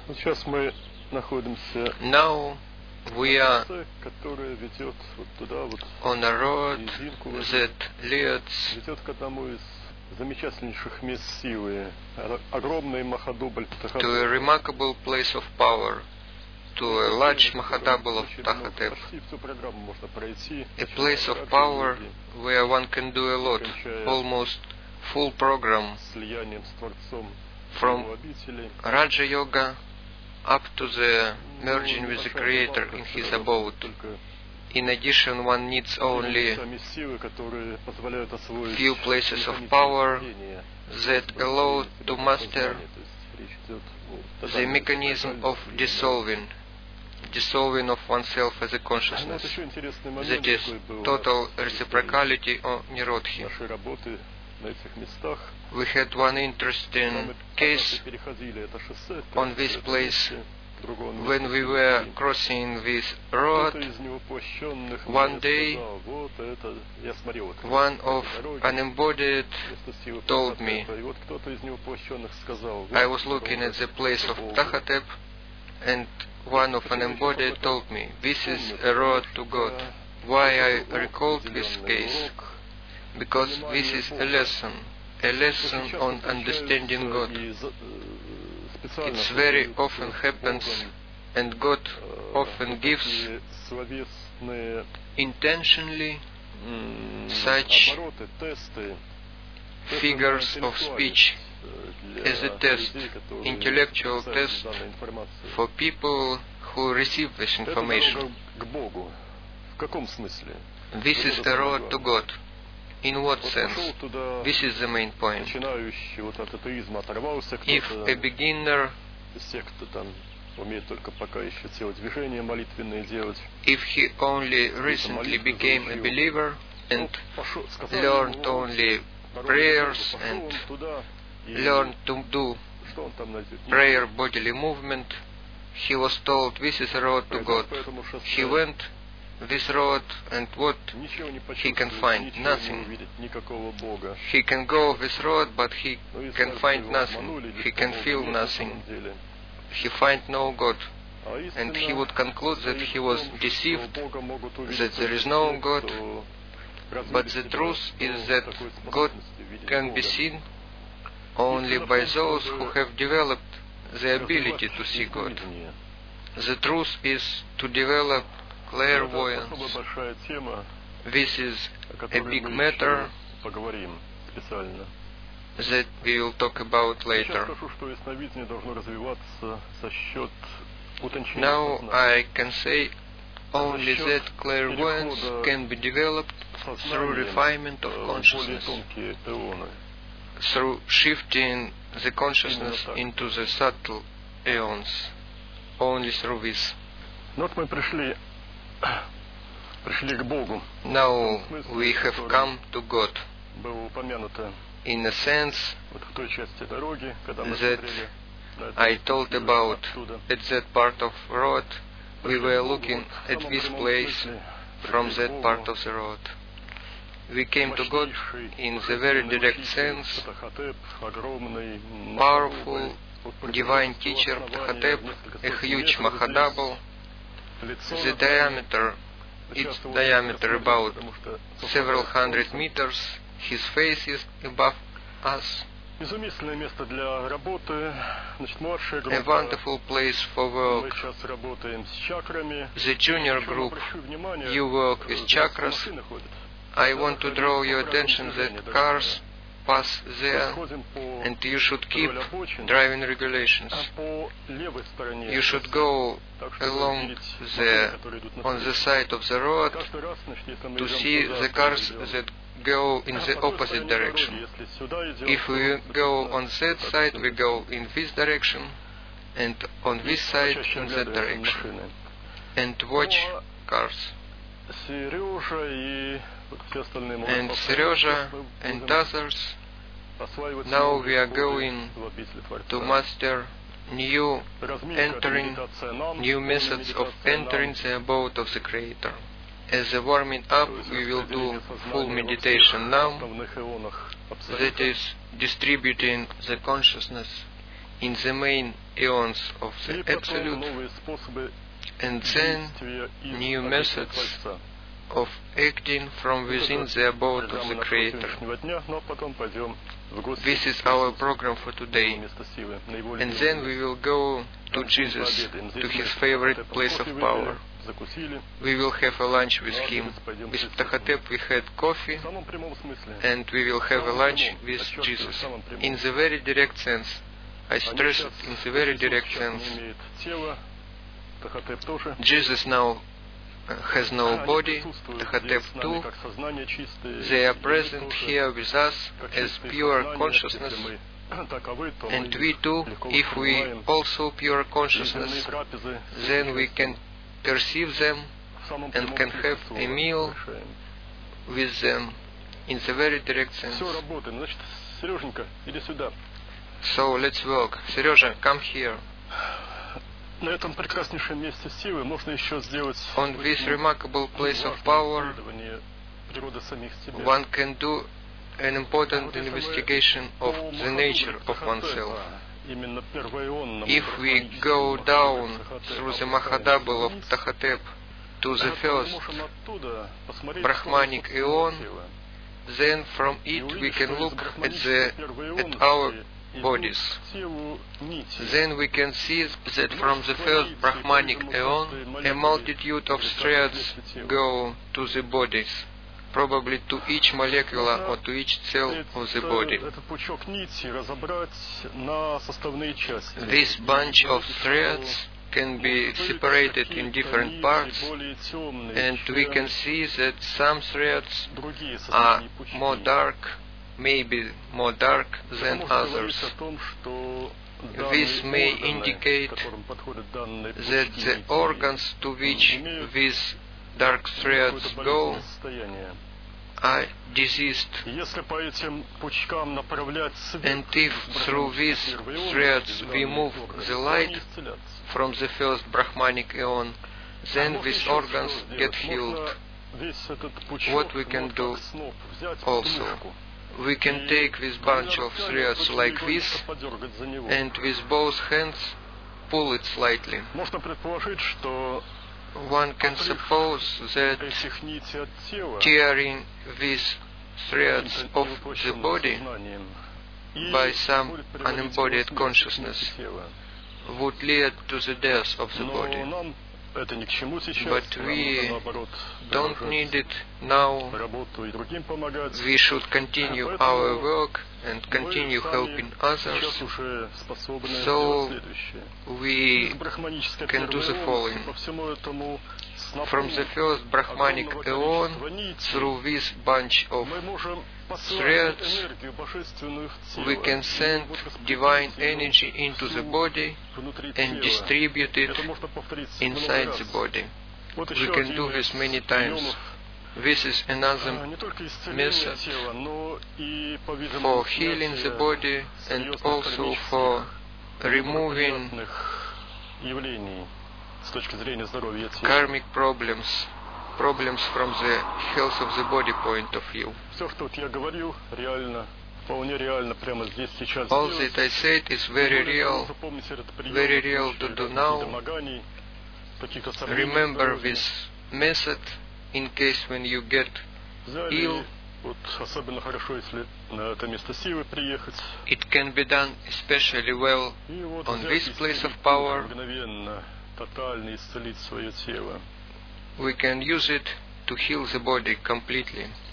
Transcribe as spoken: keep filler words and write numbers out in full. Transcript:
Сейчас мы находимся Now we are которая ведет вот туда вот on a road that leads ведет к одному из замечательнейших мест силы, огромный Махадубль to a remarkable place of power, to a large Mahadabal of Tahatep, a place of power where one can do a lot, almost full program, from Raja Yoga up to the merging with the Creator in his abode. In addition, one needs only few places of power that allow to master the mechanism of dissolving, dissolving of oneself as a consciousness. That is total reciprocality or nirodhi. We had one interesting case on this place. When we were crossing this road, one day one of unembodied told me, I was looking at the place of Tahatep, and one of unembodied told me, this is a road to God. Why I recalled this case? Because this is a lesson, a lesson on understanding God. It very often happens, and God often gives intentionally such figures of speech as a test, intellectual test for people who receive this information. This is the road to God. In what sense? This is the main point. If a beginner, if he only recently became a believer and learned only prayers and learned to do prayer bodily movement, he was told this is a road to God. He went this road, and what he can find? Nothing. He can go this road, but he can find nothing. He can feel nothing. He find no God. And he would conclude that he was deceived, that there is no God. But the truth is that God can be seen only by those who have developed the ability to see God. The truth is to develop clairvoyance. This is a big matter that we will talk about later. Now I can say only that clairvoyance can be developed through refinement of consciousness, through shifting the consciousness into the subtle aeons, only through this. Now we have come to God. In a sense that I told about at that part of road, we were looking at this place from that part of the road. We came to God in the very direct sense. Powerful divine teacher Tahatep, a huge Mahadabal, the diameter, its diameter about several hundred meters, his face is above us. A wonderful place for work. The junior group, you work with chakras. I want to draw your attention that cars pass there, and you should keep driving regulations. You should go along the, on the side of the road to see the cars that go in the opposite direction. If we go on that side, we go in this direction, and on this side in that direction. And watch cars. And Seryoja and others, now we are going to master new entering, new methods of entering the abode of the Creator. As a warming up, we will do full meditation now, that is, distributing the consciousness in the main eons of the Absolute, and then new methods of acting from within the abode of the Creator. This is our program for today. And then we will go to Jesus, to his favorite place of power. We will have a lunch with him. With Птахотеп we had coffee, and we will have a lunch with Jesus. In the very direct sense, I stress it in the very direct sense. Jesus now uh, has no body, Птахотеп too. They are present here with us as pure consciousness, and we too, if we also pure consciousness, then we can perceive them and can have a meal with them in the very direct sense. So let's work. Serежа, come here. On this remarkable place of power, one can do an important investigation of the nature of oneself. If we go down through the Mahadabal of Птахотеп to the first Brahmanic Aeon, then from it we can look at, the, at our bodies. Then we can see that from the first Brahmanic Aeon, a multitude of threads go to the bodies, probably to each molecule or to each cell of the body. This bunch of threads can be separated in different parts, and we can see that some threads are more dark, maybe more dark than others. This may indicate that the organs to which these dark threads go are diseased, and if through these threads we move the light from the first Brahmanic Aeon, then these organs get healed. What we can do also, we can take this bunch of threads like this, and with both hands pull it slightly. One can suppose that tearing these threads of the body by some unembodied consciousness would lead to the death of the body. But we don't need it now. We should continue our work and continue helping others. So we can do the following. From the first Brahmanic Aeon, through this bunch of threads, we can send divine energy into the body and distribute it inside the body. We can do this many times. This is another method for healing the body and also for removing karmic problems, problems from the health of the body point of view. All that I said is very real, very real to do now. Remember this method in case when you get ill. It can be done especially well on this place of power. We can use it to heal the body completely.